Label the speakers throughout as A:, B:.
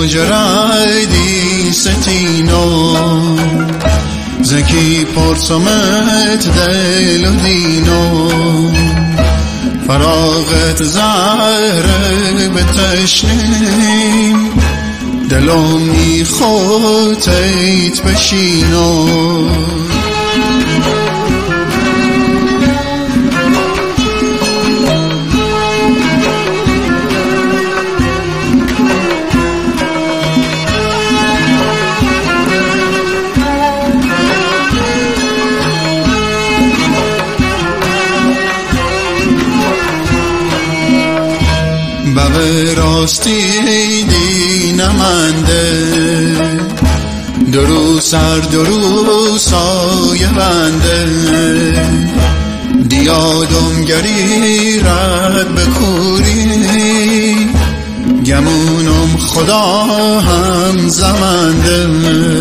A: جردی ستینو زکی پرسمت دل و دینو فراغت زهره به تشنیم دلم میخوتیت بشینو به راستی دینمنده درو سر درو سایه بنده دیادم گری رد بکوری گمونم خدا هم زمنده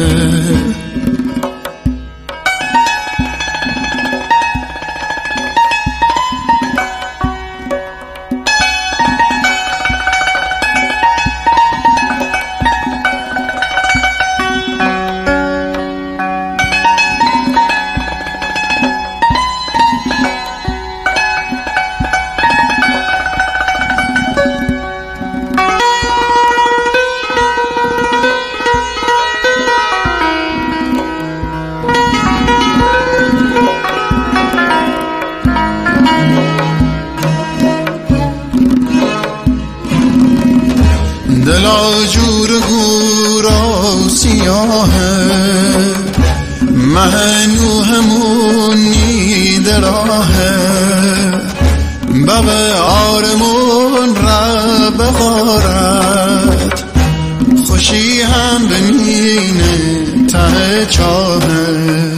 A: دلا جور گورا سیاهه مهنو همونی دراهه باب آرمون را بغارت خوشی هم بمینه ته چاهه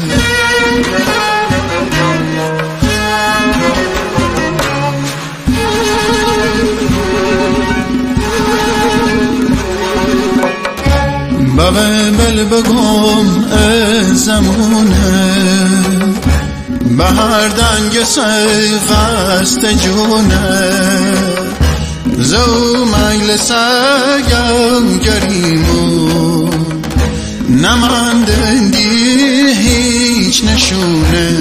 A: بابا بل بگم زمونه بهر دنگ سیغست جونه زو مجلس گم گریمو نماندندی هیچ نشونه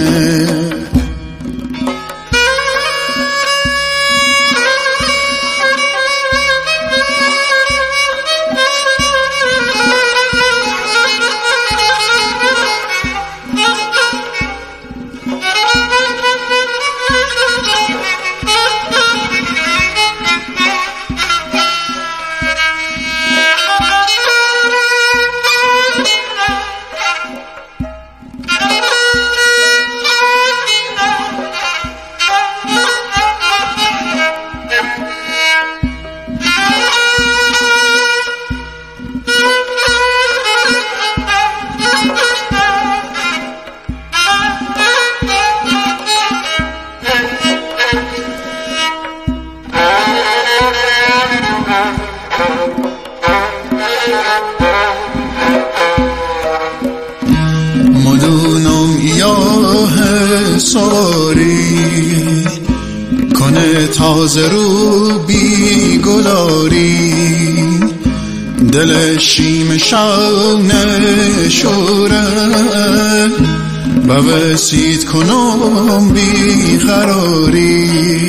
A: مدونم ایاه ساری کنه تازه رو بی گلاری دل شیم شانه شوره بوسید کنم بی قراری